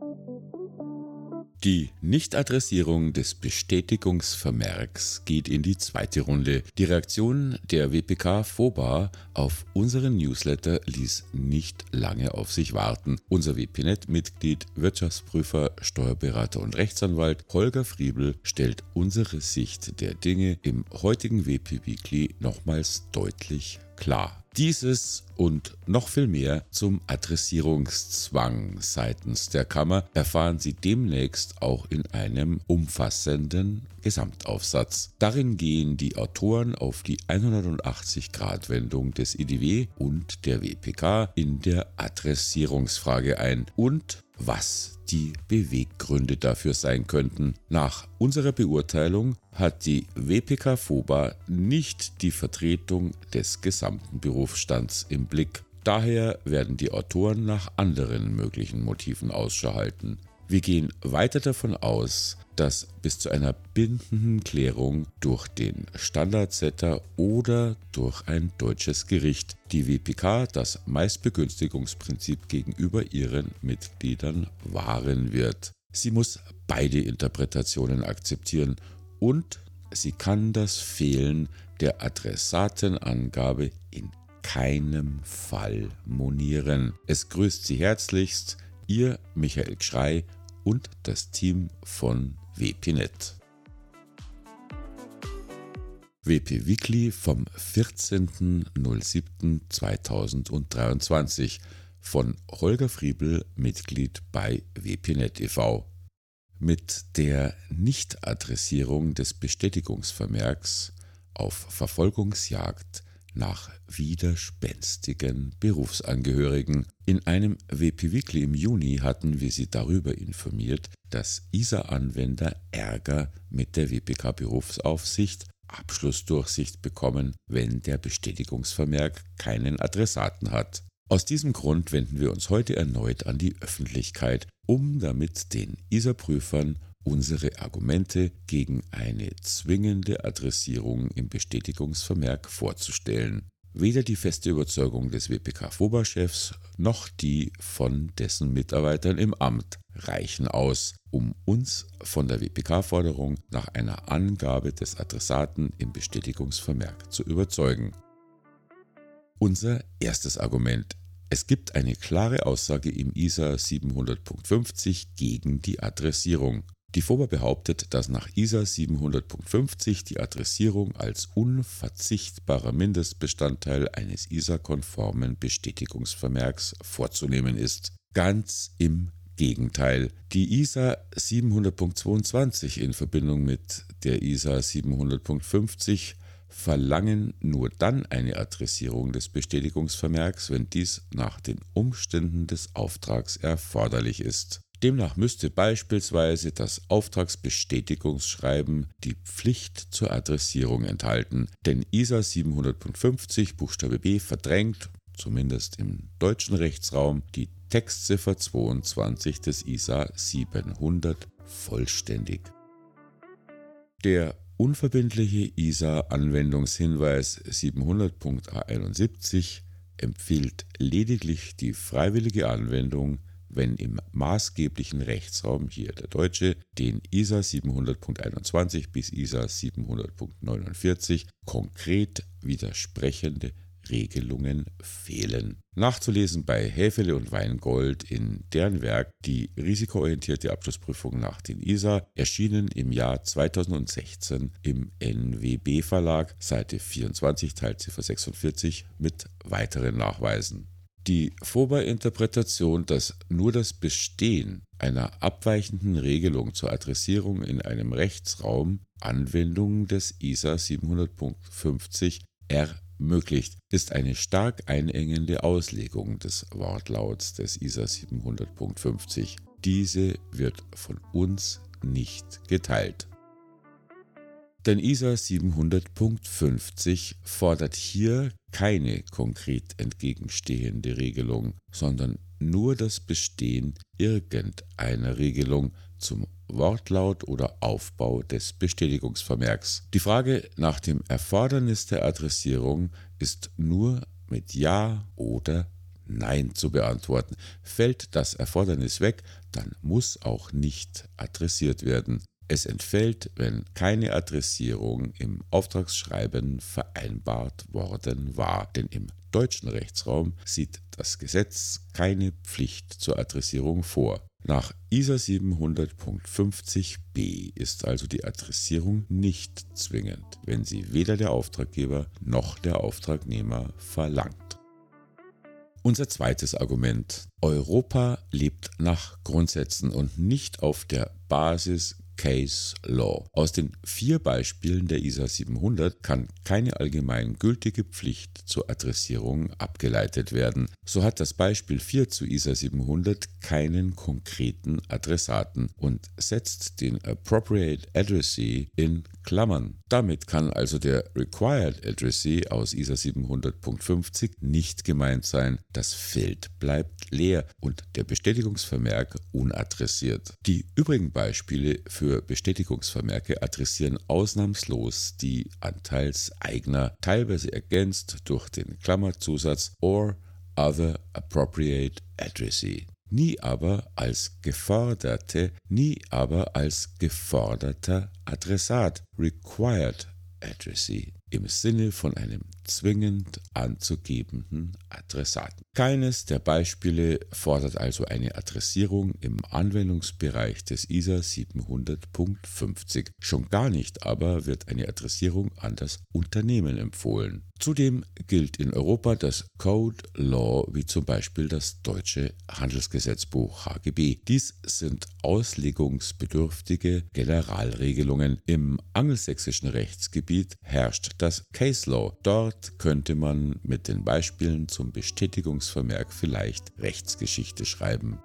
Die Nichtadressierung des Bestätigungsvermerks geht in die zweite Runde. Die Reaktion der WPK FOBA auf unseren Newsletter ließ nicht lange auf sich warten. Unser WPNet-Mitglied, Wirtschaftsprüfer, Steuerberater und Rechtsanwalt Holger Friebel stellt unsere Sicht der Dinge im heutigen WP Weekly nochmals deutlich klar. Dieses und noch viel mehr zum Adressierungszwang seitens der Kammer erfahren Sie demnächst auch in einem umfassenden Gesamtaufsatz. Darin gehen die Autoren auf die 180-Grad-Wendung des IDW und der WPK in der Adressierungsfrage ein und was die Beweggründe dafür sein könnten. Nach unserer Beurteilung hat die WPK FOBA nicht die Vertretung des gesamten Berufsstands im Blick. Daher werden die Autoren nach anderen möglichen Motiven Ausschau halten. Wir gehen weiter davon aus, dass bis zu einer bindenden Klärung durch den Standardsetter oder durch ein deutsches Gericht die WPK das Meistbegünstigungsprinzip gegenüber ihren Mitgliedern wahren wird. Sie muss beide Interpretationen akzeptieren und sie kann das Fehlen der Adressatenangabe in keinem Fall monieren. Es grüßt Sie herzlichst, Ihr Michael Gschrey und das Team von WPNet. WP Weekly vom 14.07.2023 von Holger Friebel, Mitglied bei WPNet e.V. Mit der Nichtadressierung des Bestätigungsvermerks auf Verfolgungsjagd nach widerspenstigen Berufsangehörigen. In einem WP Weekly im Juni hatten wir Sie darüber informiert, dass ISA-Anwender Ärger mit der WPK Berufsaufsicht Abschlussdurchsicht bekommen, wenn der Bestätigungsvermerk keinen Adressaten hat. Aus diesem Grund wenden wir uns heute erneut an die Öffentlichkeit, um damit den ISA-Prüfern unsere Argumente gegen eine zwingende Adressierung im Bestätigungsvermerk vorzustellen. Weder die feste Überzeugung des WPK-FOBA-Chefs noch die von dessen Mitarbeitern im Amt reichen aus, um uns von der WPK-Forderung nach einer Angabe des Adressaten im Bestätigungsvermerk zu überzeugen. Unser erstes Argument: Es gibt eine klare Aussage im ISA 700.50 gegen die Adressierung. Die FOBA behauptet, dass nach ISA 700.50 die Adressierung als unverzichtbarer Mindestbestandteil eines ISA-konformen Bestätigungsvermerks vorzunehmen ist. Ganz im Gegenteil. Die ISA 700.22 in Verbindung mit der ISA 700.50 verlangen nur dann eine Adressierung des Bestätigungsvermerks, wenn dies nach den Umständen des Auftrags erforderlich ist. Demnach müsste beispielsweise das Auftragsbestätigungsschreiben die Pflicht zur Adressierung enthalten, denn ISA 700.50 Buchstabe b verdrängt, zumindest im deutschen Rechtsraum, die Textziffer 22 des ISA 700 vollständig. Der unverbindliche ISA-Anwendungshinweis 700.a71 empfiehlt lediglich die freiwillige Anwendung, wenn im maßgeblichen Rechtsraum, hier der deutsche, den ISA 700.21 bis ISA 700.49 konkret widersprechende Regelungen fehlen. Nachzulesen bei Häfele und Weingold in deren Werk Die risikoorientierte Abschlussprüfung nach den ISA, erschienen im Jahr 2016 im NWB Verlag, Seite 24, Teilziffer 46, mit weiteren Nachweisen. Die FOBA-Interpretation, dass nur das Bestehen einer abweichenden Regelung zur Adressierung in einem Rechtsraum Anwendung des ISA 700.50 ermöglicht, ist eine stark einengende Auslegung des Wortlauts des ISA 700.50. Diese wird von uns nicht geteilt. Denn ISA 700.50 fordert hier keine konkret entgegenstehende Regelung, sondern nur das Bestehen irgendeiner Regelung zum Wortlaut oder Aufbau des Bestätigungsvermerks. Die Frage nach dem Erfordernis der Adressierung ist nur mit Ja oder Nein zu beantworten. Fällt das Erfordernis weg, dann muss auch nicht adressiert werden. Es entfällt, wenn keine Adressierung im Auftragsschreiben vereinbart worden war, denn im deutschen Rechtsraum sieht das Gesetz keine Pflicht zur Adressierung vor. Nach ISA 700.50b ist also die Adressierung nicht zwingend, wenn sie weder der Auftraggeber noch der Auftragnehmer verlangt. Unser zweites Argument: Europa lebt nach Grundsätzen und nicht auf der Basis Case Law. Aus den 4 Beispielen der ISA 700 kann keine allgemein gültige Pflicht zur Adressierung abgeleitet werden. So hat das Beispiel 4 zu ISA 700 keinen konkreten Adressaten und setzt den Appropriate Addressee in Klammern. Damit kann also der Required Addressee aus ISA 700.50 nicht gemeint sein. Das Feld bleibt leer und der Bestätigungsvermerk unadressiert. Die übrigen Beispiele für Bestätigungsvermerke adressieren ausnahmslos die Anteilseigner, teilweise ergänzt durch den Klammerzusatz or other appropriate addressee. Nie aber als geförderter Adressat, required addressee, im Sinne von einem zwingend anzugebenden Adressaten. Keines der Beispiele fordert also eine Adressierung im Anwendungsbereich des ISA 700.50. Schon gar nicht aber wird eine Adressierung an das Unternehmen empfohlen. Zudem gilt in Europa das Code Law wie zum Beispiel das deutsche Handelsgesetzbuch HGB. Dies sind auslegungsbedürftige Generalregelungen. Im angelsächsischen Rechtsgebiet herrscht das Case Law. Dort könnte man mit den Beispielen zum Bestätigungsvermerk vielleicht Rechtsgeschichte schreiben.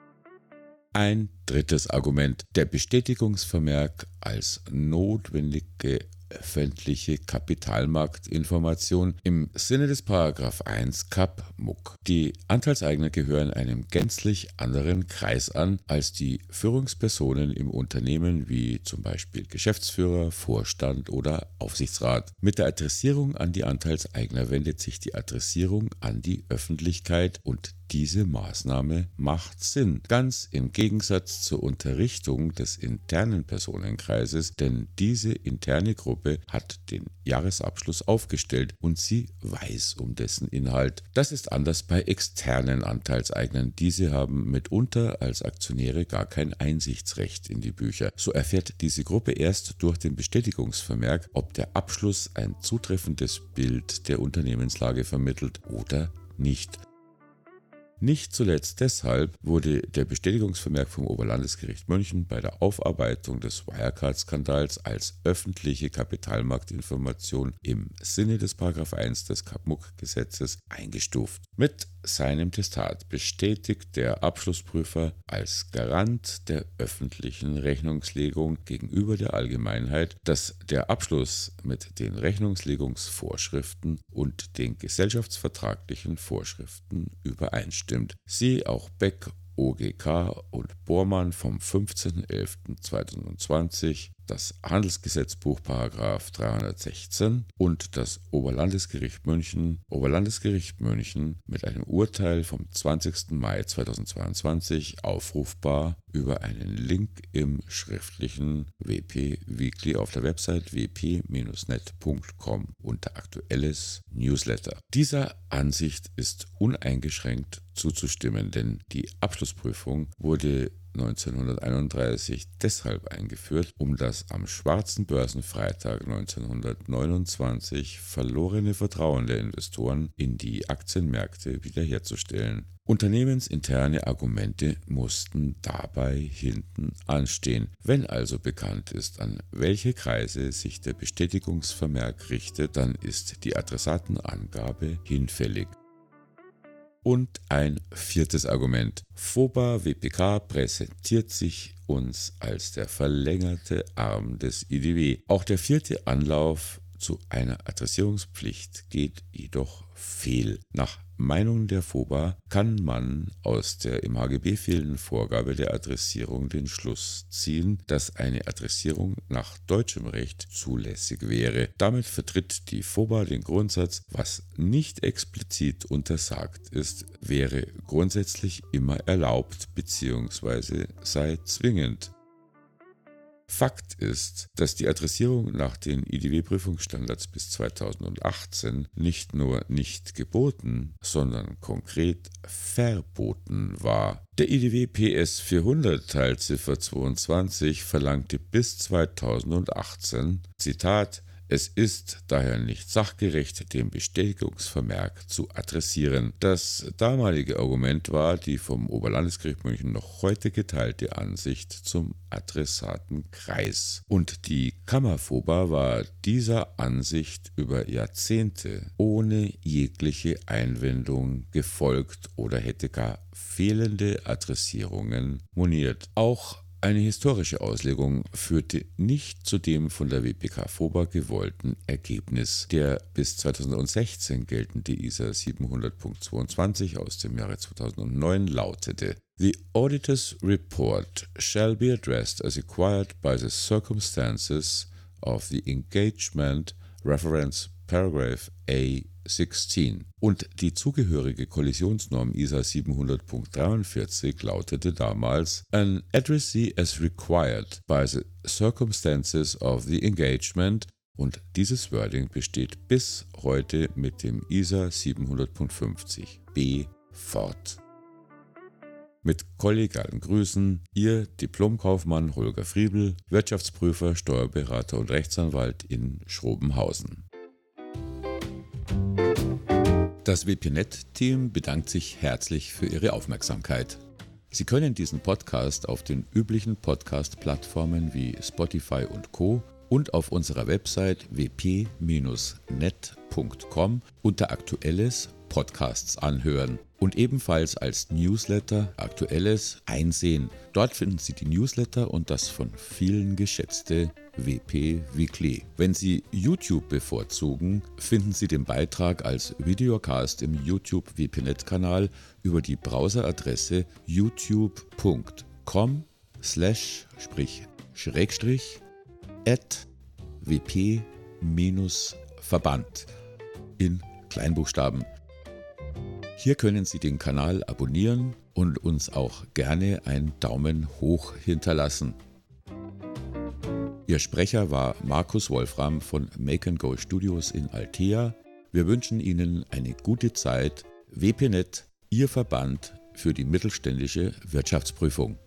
Ein drittes Argument: Der Bestätigungsvermerk als notwendige öffentliche Kapitalmarktinformation im Sinne des § 1 KapMuK. Die Anteilseigner gehören einem gänzlich anderen Kreis an als die Führungspersonen im Unternehmen wie zum Beispiel Geschäftsführer, Vorstand oder Aufsichtsrat. Mit der Adressierung an die Anteilseigner wendet sich die Adressierung an die Öffentlichkeit und diese Maßnahme macht Sinn, ganz im Gegensatz zur Unterrichtung des internen Personenkreises, denn diese interne Gruppe hat den Jahresabschluss aufgestellt und sie weiß um dessen Inhalt. Das ist anders bei externen Anteilseignern. Diese haben mitunter als Aktionäre gar kein Einsichtsrecht in die Bücher. So erfährt diese Gruppe erst durch den Bestätigungsvermerk, ob der Abschluss ein zutreffendes Bild der Unternehmenslage vermittelt oder nicht. Nicht zuletzt deshalb wurde der Bestätigungsvermerk vom Oberlandesgericht München bei der Aufarbeitung des Wirecard-Skandals als öffentliche Kapitalmarktinformation im Sinne des § 1 des KapMuK-Gesetzes eingestuft. Mit seinem Testat bestätigt der Abschlussprüfer als Garant der öffentlichen Rechnungslegung gegenüber der Allgemeinheit, dass der Abschluss mit den Rechnungslegungsvorschriften und den gesellschaftsvertraglichen Vorschriften übereinstimmt. Siehe auch Beck, OGK und Bormann vom 15.11.2020, das Handelsgesetzbuch § 316 und das Oberlandesgericht München mit einem Urteil vom 20. Mai 2022 aufrufbar über einen Link im schriftlichen WP Weekly auf der Website wp-net.com unter Aktuelles Newsletter. Dieser Ansicht ist uneingeschränkt zuzustimmen, denn die Abschlussprüfung wurde 1931 deshalb eingeführt, um das am schwarzen Börsenfreitag 1929 verlorene Vertrauen der Investoren in die Aktienmärkte wiederherzustellen. Unternehmensinterne Argumente mussten dabei hinten anstehen. Wenn also bekannt ist, an welche Kreise sich der Bestätigungsvermerk richtet, dann ist die Adressatenangabe hinfällig. Und ein viertes Argument. FOBA WPK präsentiert sich uns als der verlängerte Arm des IDW. Auch der vierte Anlauf zu einer Adressierungspflicht geht jedoch fehl. Nach Meinung der FOBA kann man aus der im HGB fehlenden Vorgabe der Adressierung den Schluss ziehen, dass eine Adressierung nach deutschem Recht zulässig wäre. Damit vertritt die FOBA den Grundsatz, was nicht explizit untersagt ist, wäre grundsätzlich immer erlaubt bzw. sei zwingend. Fakt ist, dass die Adressierung nach den IDW-Prüfungsstandards bis 2018 nicht nur nicht geboten, sondern konkret verboten war. Der IDW PS 400 Teilziffer 22 verlangte bis 2018, Zitat, es ist daher nicht sachgerecht, den Bestätigungsvermerk zu adressieren. Das damalige Argument war die vom Oberlandesgericht München noch heute geteilte Ansicht zum Adressatenkreis. Und die Kammer-FOBA war dieser Ansicht über Jahrzehnte ohne jegliche Einwendung gefolgt oder hätte gar fehlende Adressierungen moniert. Auch eine historische Auslegung führte nicht zu dem von der WPK-FOBA gewollten Ergebnis. Der bis 2016 geltende ISA 700.22 aus dem Jahre 2009 lautete: The auditor's report shall be addressed as required by the circumstances of the engagement, reference paragraph A16. Und die zugehörige Kollisionsnorm ISA 700.43 lautete damals: An addressee as required by the circumstances of the engagement. Und dieses Wording besteht bis heute mit dem ISA 700.50b fort. Mit kollegialen Grüßen, Ihr Diplomkaufmann Holger Friebel, Wirtschaftsprüfer, Steuerberater und Rechtsanwalt in Schrobenhausen. Das WPNet-Team bedankt sich herzlich für Ihre Aufmerksamkeit. Sie können diesen Podcast auf den üblichen Podcast-Plattformen wie Spotify und Co. und auf unserer Website wp-net.com unter Aktuelles Podcasts anhören und ebenfalls als Newsletter Aktuelles einsehen. Dort finden Sie die Newsletter und das von vielen geschätzte WP Weekly. Wenn Sie YouTube bevorzugen, finden Sie den Beitrag als Videocast im YouTube WPNet-Kanal über die Browseradresse youtube.com//@wp-verband in Kleinbuchstaben. Hier können Sie den Kanal abonnieren und uns auch gerne einen Daumen hoch hinterlassen. Ihr Sprecher war Markus Wolfram von Make & Go Studios in Altea. Wir wünschen Ihnen eine gute Zeit. WPNet, Ihr Verband für die mittelständische Wirtschaftsprüfung.